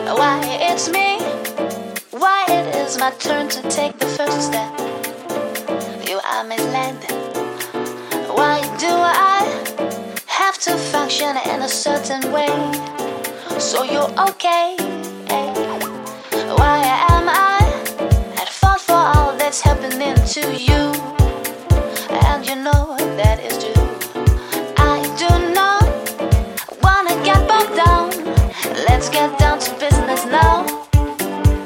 Why it's me? Why it is my turn to take the first step? You are misled. Why do I have to function in a certain way? So you're okay?